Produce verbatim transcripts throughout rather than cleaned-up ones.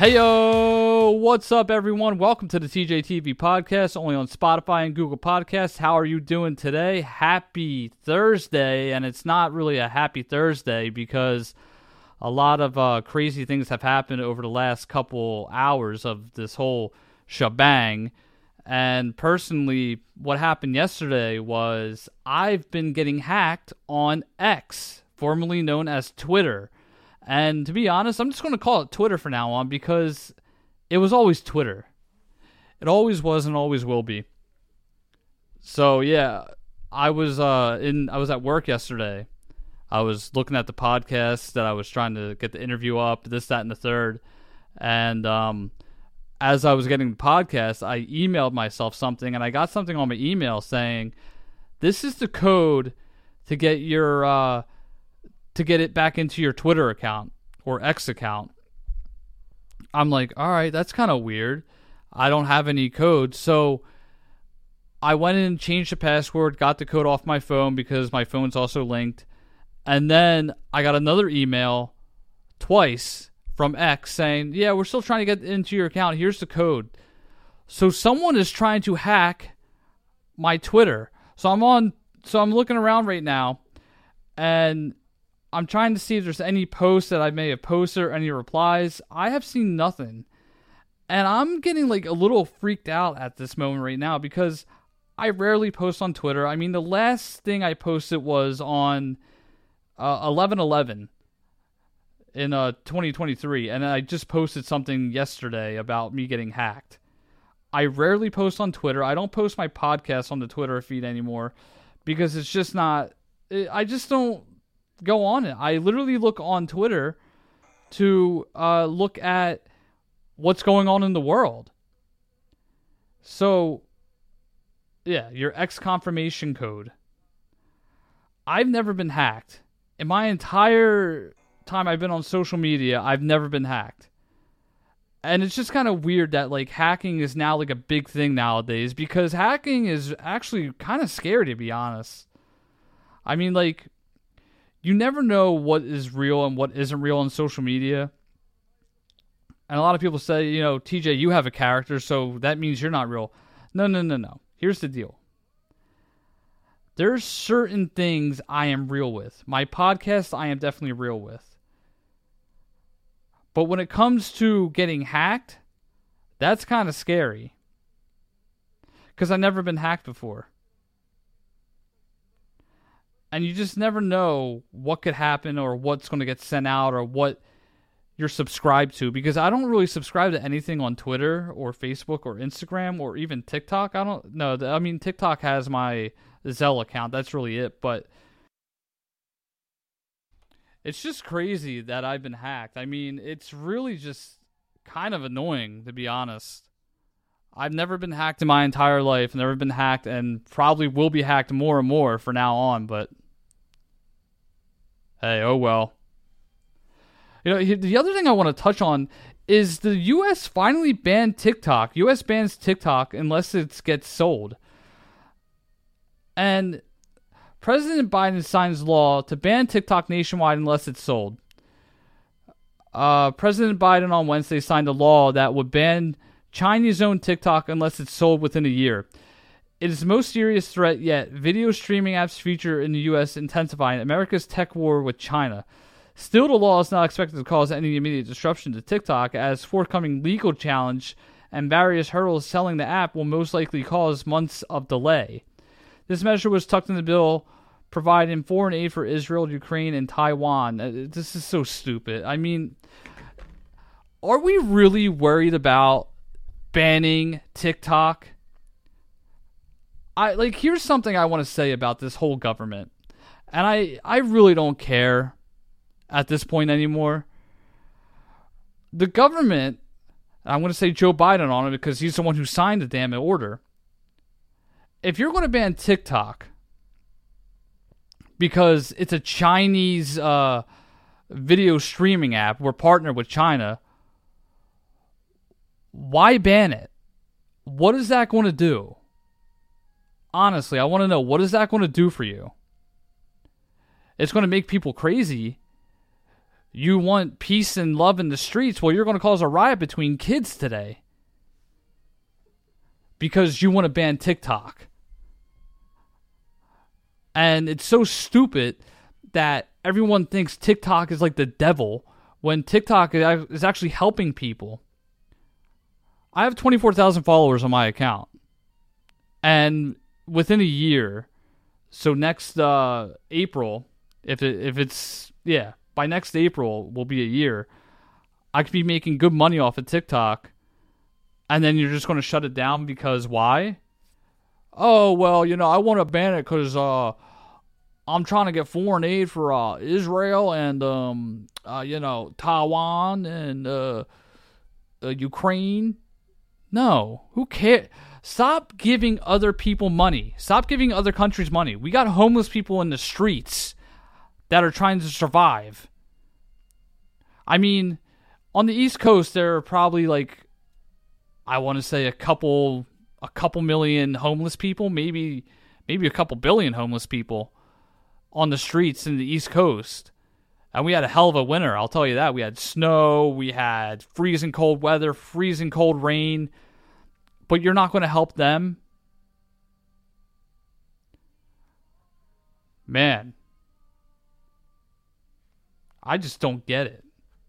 Hey yo, what's up everyone? Welcome to the T J T V podcast, only on Spotify and Google Podcasts. How are you doing today? Happy Thursday, and it's not really a happy Thursday because a lot of uh, crazy things have happened over the last couple hours of this whole shebang. And personally, what happened yesterday was I've been getting hacked on X, formerly known as Twitter. And to be honest, I'm just going to call it Twitter from now on because it was always Twitter. It always was and always will be. So yeah, I was uh, in. I was at work yesterday. I was looking at the podcast that I was trying to get the interview up, this, that, and the third. And um, as I was getting the podcast, I emailed myself something, and I got something on my email saying, "This is the code to get your." Uh, to get it back into your Twitter account or X account." I'm like, all right, that's kind of weird. I don't have any code. So I went in and changed the password, got the code off my phone because my phone's also linked. And then I got another email twice from X saying, yeah, we're still trying to get into your account. Here's the code. So someone is trying to hack my Twitter. So I'm on, so I'm looking around right now and I'm trying to see if there's any posts that I may have posted or any replies. I have seen nothing. And I'm getting like a little freaked out at this moment right now because I rarely post on Twitter. I mean, the last thing I posted was on uh, eleven eleven in uh, twenty twenty-three. And I just posted something yesterday about me getting hacked. I rarely post on Twitter. I don't post my podcast on the Twitter feed anymore because it's just not... I just don't... go on it. I literally look on Twitter to uh, look at what's going on in the world. So, yeah, your X confirmation code. I've never been hacked. In my entire time I've been on social media, I've never been hacked. And it's just kind of weird that like hacking is now like a big thing nowadays because hacking is actually kind of scary, to be honest. I mean, like, you never know what is real and what isn't real on social media. And a lot of people say, you know, T J, you have a character, so that means you're not real. No, no, no, no. Here's the deal. There's certain things I am real with. My podcast, I am definitely real with. But when it comes to getting hacked, that's kind of scary. Because I've never been hacked before. And you just never know what could happen or what's going to get sent out or what you're subscribed to. Because I don't really subscribe to anything on Twitter or Facebook or Instagram or even TikTok. I don't know. I mean, TikTok has my Zelle account. That's really it. But it's just crazy that I've been hacked. I mean, it's really just kind of annoying, to be honest. I've never been hacked in my entire life. Never been hacked and probably will be hacked more and more from now on. But hey, oh well. You know, the other thing I want to touch on is the U S finally banned TikTok. U S bans TikTok unless it gets sold. And President Biden signs law to ban TikTok nationwide unless it's sold. Uh, President Biden on Wednesday signed a law that would ban Chinese-owned TikTok unless it's sold within a year. It is the most serious threat yet. Video streaming apps feature in the U S intensifying America's tech war with China. Still, the law is not expected to cause any immediate disruption to TikTok, as forthcoming legal challenge and various hurdles selling the app will most likely cause months of delay. This measure was tucked in the bill providing foreign aid for Israel, Ukraine, and Taiwan. This is so stupid. I mean, are we really worried about banning TikTok? I like here's something I want to say about this whole government. And I, I really don't care at this point anymore. The government, I'm going to say Joe Biden on it because he's the one who signed the damn order. If you're going to ban TikTok because it's a Chinese uh, video streaming app, we're partnered with China, why ban it? What is that going to do? Honestly, I want to know, what is that going to do for you? It's going to make people crazy. You want peace and love in the streets? Well, you're going to cause a riot between kids today because you want to ban TikTok. And it's so stupid that everyone thinks TikTok is like the devil when TikTok is actually helping people. I have twenty-four thousand followers on my account. And within a year, so next uh, April, if it, if it's, yeah, by next April will be a year, I could be making good money off of TikTok. And then you're just going to shut it down because why? Oh, well, you know, I want to ban it because uh, I'm trying to get foreign aid for uh, Israel and, um, uh, you know, Taiwan and uh, uh, Ukraine. No, who cares? Stop giving other people money. Stop giving other countries money. We got homeless people in the streets that are trying to survive. I mean, on the East Coast, there are probably like, I want to say a couple, a couple million homeless people, maybe, maybe a couple billion homeless people on the streets in the East Coast. And we had a hell of a winter, I'll tell you that. We had snow, we had freezing cold weather, freezing cold rain. But you're not going to help them? Man. I just don't get it.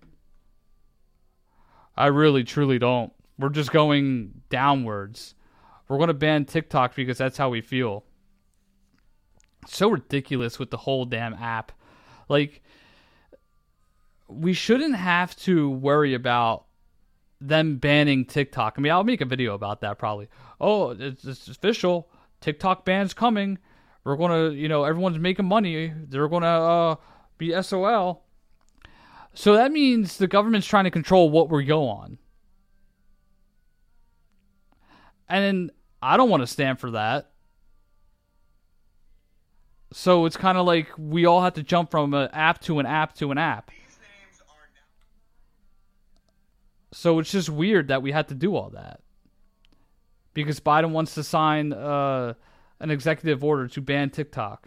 I really, truly don't. We're just going downwards. We're going to ban TikTok because that's how we feel. It's so ridiculous with the whole damn app. Like, we shouldn't have to worry about them banning TikTok. I mean, I'll make a video about that probably. Oh, it's, it's official. TikTok ban's coming. We're going to, you know, everyone's making money. They're going to uh, be S O L. So that means the government's trying to control what we go on. And I don't want to stand for that. So it's kind of like we all have to jump from an app to an app to an app. So it's just weird that we had to do all that. Because Biden wants to sign uh, an executive order to ban TikTok.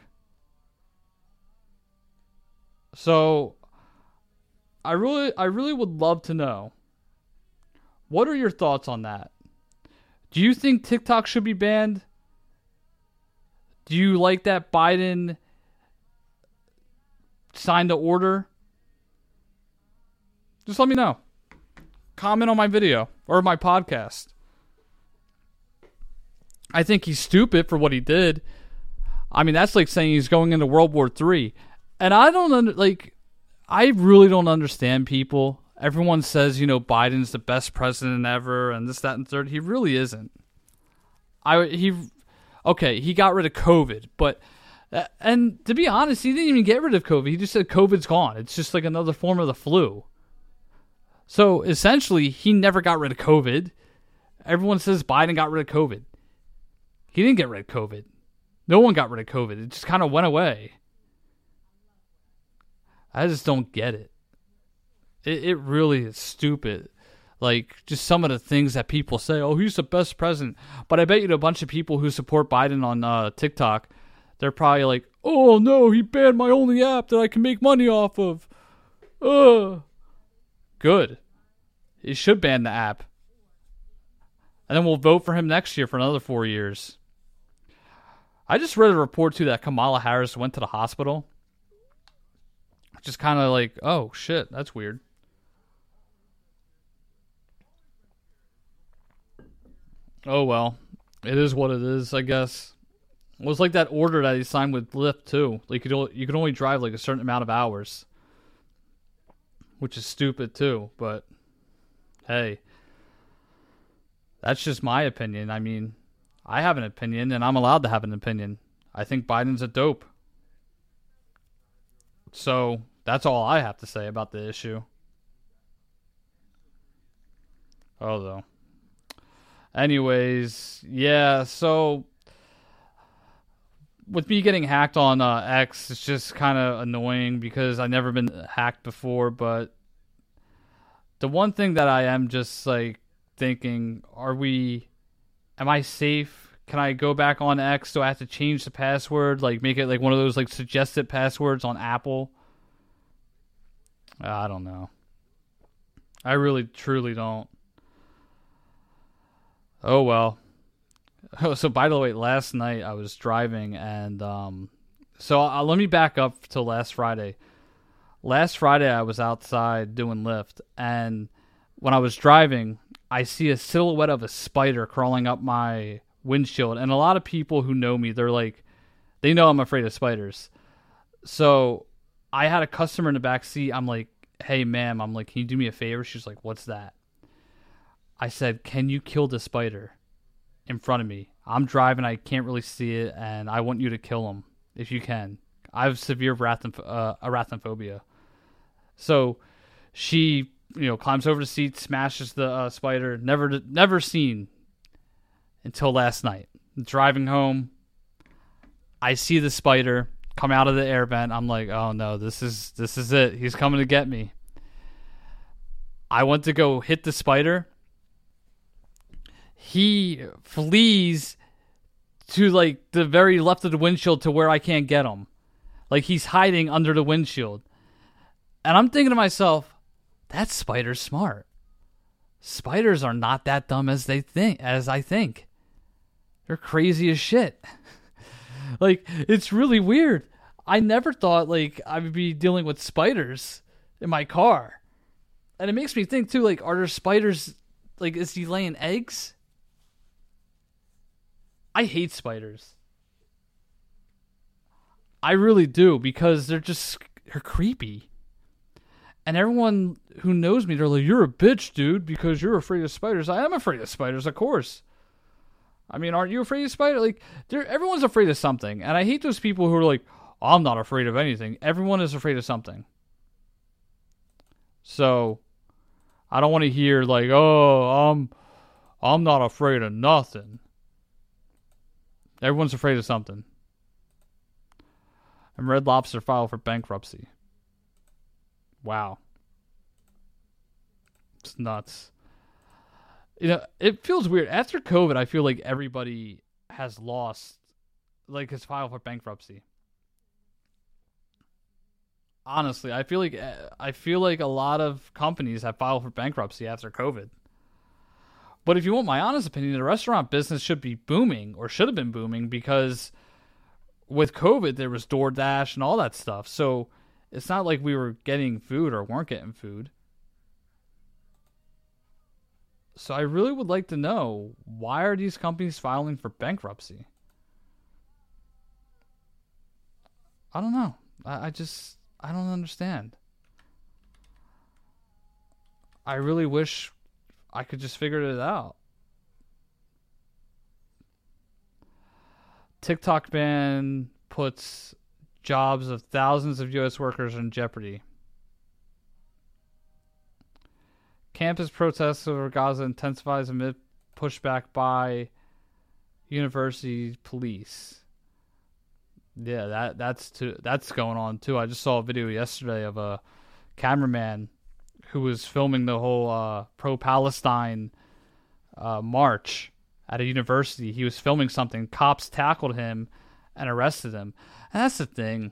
So I really I really would love to know, what are your thoughts on that? Do you think TikTok should be banned? Do you like that Biden signed the order? Just let me know. Comment on my video or my podcast. I think he's stupid for what he did. I mean, that's like saying he's going into World War Three. And I don't under, like, I really don't understand people. Everyone says, you know, Biden's the best president ever and this, that, and third. He really isn't. I he, okay, he got rid of COVID, but, uh, and to be honest, he didn't even get rid of COVID. He just said COVID's gone. It's just like another form of the flu. So essentially, he never got rid of COVID. Everyone says Biden got rid of COVID. He didn't get rid of COVID. No one got rid of COVID. It just kind of went away. I just don't get it. It it really is stupid. Like, just some of the things that people say, oh, he's the best president. But I bet you a bunch of people who support Biden on uh, TikTok, they're probably like, oh, no, he banned my only app that I can make money off of. Ugh. Good. He should ban the app. And then we'll vote for him next year for another four years. I just read a report, too, that Kamala Harris went to the hospital. Just kind of like, oh, shit, that's weird. Oh, well. It is what it is, I guess. It was like that order that he signed with Lyft, too. Like, you could, you could only drive, like, a certain amount of hours. Which is stupid, too. But, hey. That's just my opinion. I mean, I have an opinion, and I'm allowed to have an opinion. I think Biden's a dope. So, that's all I have to say about the issue. Oh, though. Anyways, yeah, so with me getting hacked on uh, X, it's just kind of annoying because I've never been hacked before, but the one thing that I am just like thinking, are we, am I safe? Can I go back on X? Do I have to change the password? Like make it like one of those like suggested passwords on Apple? I don't know. I really, truly don't. Oh, well. Oh, so by the way, last night I was driving and, um, so uh, let me back up to last Friday. Last Friday I was outside doing Lyft, and when I was driving, I see a silhouette of a spider crawling up my windshield. And a lot of people who know me, they're like, they know I'm afraid of spiders. So I had a customer in the back seat. I'm like, hey, ma'am, I'm like, can you do me a favor? She's like, what's that? I said, can you kill the spider in front of me? I'm driving. I can't really see it, and I want you to kill him if you can. I have severe arachnoph- uh, arachnophobia. So she, you know, climbs over the seat, smashes the uh, spider. Never, never seen until last night. Driving home, I see the spider come out of the air vent. I'm like, oh no, this is this is it. He's coming to get me. I went to go hit the spider. He flees to like the very left of the windshield to where I can't get him. Like he's hiding under the windshield. And I'm thinking to myself, that spider's smart. Spiders are not that dumb as they think, as I think. They're crazy as shit. Like, it's really weird. I never thought, like, I would be dealing with spiders in my car. And it makes me think, too, like, are there spiders, like, is he laying eggs? I hate spiders. I really do, because they're just, they're creepy. And everyone who knows me, they're like, you're a bitch, dude, because you're afraid of spiders. I am afraid of spiders, of course. I mean, aren't you afraid of spiders? Like, everyone's afraid of something. And I hate those people who are like, oh, I'm not afraid of anything. Everyone is afraid of something. So, I don't want to hear like, oh, I'm, I'm not afraid of nothing. Everyone's afraid of something. And Red Lobster filed for bankruptcy. Wow. It's nuts. You know, it feels weird. After COVID, I feel like everybody has lost, like, has filed for bankruptcy. Honestly, I feel like I feel like a lot of companies have filed for bankruptcy after COVID. But if you want my honest opinion, the restaurant business should be booming, or should have been booming, because with COVID, there was DoorDash and all that stuff. So it's not like we were getting food or weren't getting food. So I really would like to know, why are these companies filing for bankruptcy? I don't know. I, I just, I don't understand. I really wish I could just figure it out. TikTok ban puts jobs of thousands of U S workers in jeopardy. Campus protests over Gaza intensifies amid pushback by university police. Yeah, that that's too, that's going on too. I just saw a video yesterday of a cameraman who was filming the whole uh, pro-Palestine uh, march at a university. He was filming something. Cops tackled him and arrested him. And that's the thing.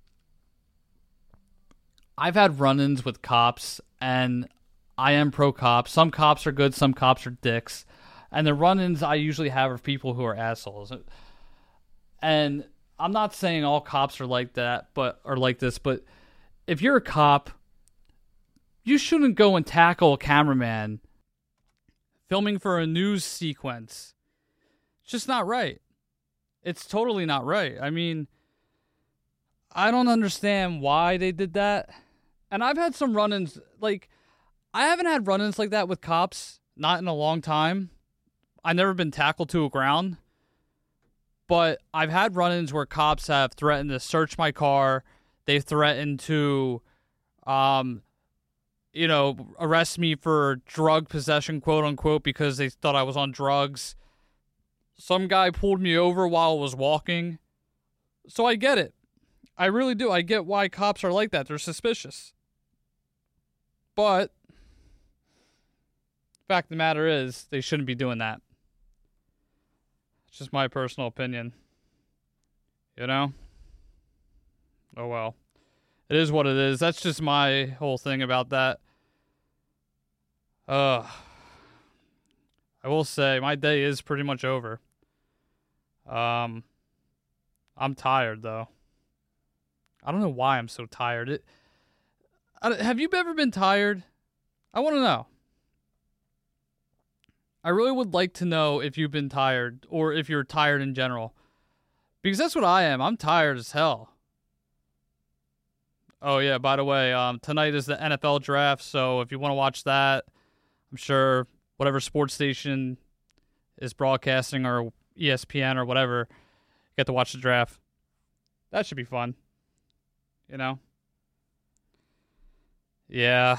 I've had run-ins with cops, and I am pro-cop. Some cops are good, some cops are dicks. And the run-ins I usually have are people who are assholes. And I'm not saying all cops are like that, but are like this, but if you're a cop, you shouldn't go and tackle a cameraman filming for a news sequence. It's just not right. It's totally not right. I mean, I don't understand why they did that. And I've had some run-ins, like, I haven't had run-ins like that with cops, not in a long time. I've never been tackled to a ground. But I've had run-ins where cops have threatened to search my car. They've threatened to, um, you know, arrest me for drug possession, quote unquote, because they thought I was on drugs. Some guy pulled me over while I was walking. So I get it. I really do. I get why cops are like that. They're suspicious. But the fact of the matter is, they shouldn't be doing that. It's just my personal opinion. You know? Oh well. It is what it is. That's just my whole thing about that. Uh, I will say my day is pretty much over. Um, I'm tired though. I don't know why I'm so tired. It, I, have you ever been tired? I want to know. I really would like to know if you've been tired or if you're tired in general. Because that's what I am. I'm tired as hell. Oh, yeah, by the way, um, tonight is the N F L draft, so if you want to watch that, I'm sure whatever sports station is broadcasting or E S P N or whatever, you get to watch the draft. That should be fun. You know? Yeah.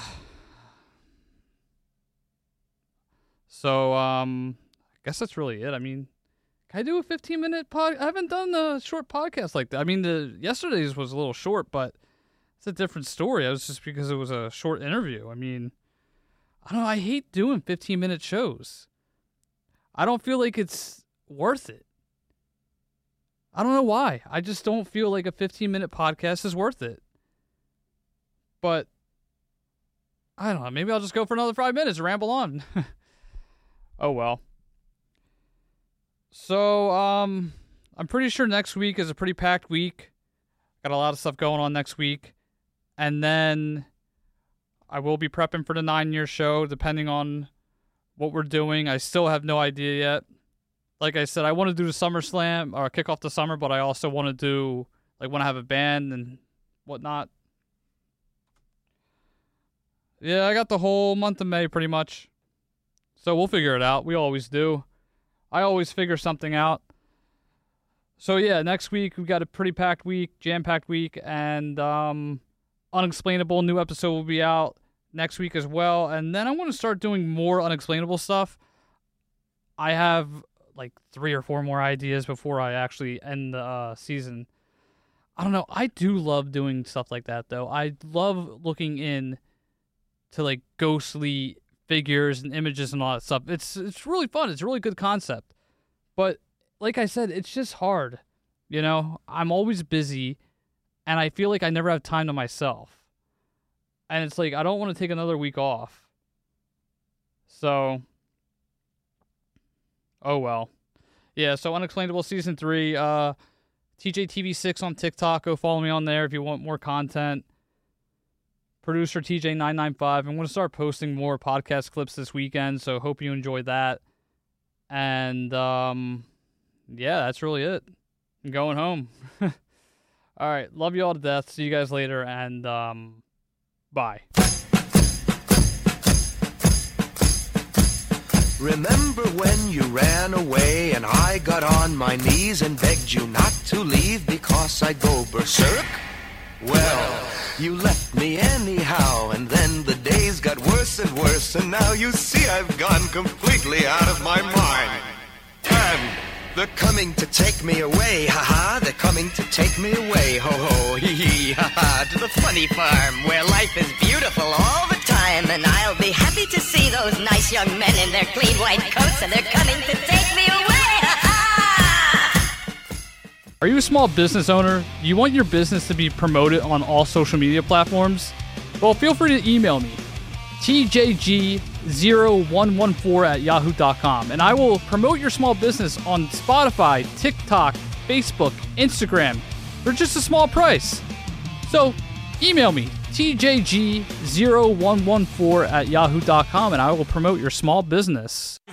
So, um, I guess that's really it. I mean, can I do a fifteen-minute pod? I haven't done a short podcast like that. I mean, the yesterday's was a little short, but it's a different story. It was just because it was a short interview. I mean, I don't know. I hate doing fifteen-minute shows. I don't feel like it's worth it. I don't know why. I just don't feel like a fifteen-minute podcast is worth it. But, I don't know. Maybe I'll just go for another five minutes and ramble on. Oh, well. So, um, I'm pretty sure next week is a pretty packed week. Got a lot of stuff going on next week. And then I will be prepping for the nine-year show, depending on what we're doing. I still have no idea yet. Like I said, I want to do the SummerSlam or kick off the summer, but I also want to do, like, want to have a band and whatnot. Yeah, I got the whole month of May pretty much. So we'll figure it out. We always do. I always figure something out. So yeah, next week we've got a pretty packed week, jam-packed week, and um, Unexplainable new episode will be out next week as well. And then I want to start doing more Unexplainable stuff. I have like three or four more ideas before I actually end the uh, season. I don't know. I do love doing stuff like that, though. I love looking in to like ghostly figures and images and all that stuff. It's it's really fun. It's a really good concept. But like I said, it's just hard. You know, I'm always busy, and I feel like I never have time to myself. And it's like, I don't want to take another week off. So, oh well. Yeah, so Unexplainable Season three, uh, T J T V six on TikTok. Go follow me on there if you want more content. Producer T J nine nine five. I'm going to start posting more podcast clips this weekend, so hope you enjoyed that. And, um, yeah, that's really it. I'm going home. All right, love you all to death. See you guys later, and, um, bye. Remember when you ran away and I got on my knees and begged you not to leave because I'd go berserk? Well, you left me anyhow, and then the days got worse and worse, and now you see I've gone completely out of my mind. And they're coming to take me away, ha-ha, they're coming to take me away, ho-ho, hee-hee, ha-ha, to the funny farm where life is beautiful all the time, and I'll be happy to see those nice young men in their clean white coats, and they're coming to take me away, ha-ha! Are you a small business owner? Do you want your business to be promoted on all social media platforms? Well, feel free to email me, T J G zero one one four at yahoo dot com, and I will promote your small business on Spotify, TikTok, Facebook, Instagram for just a small price. So email me, T J G zero one one four at yahoo dot com, and I will promote your small business.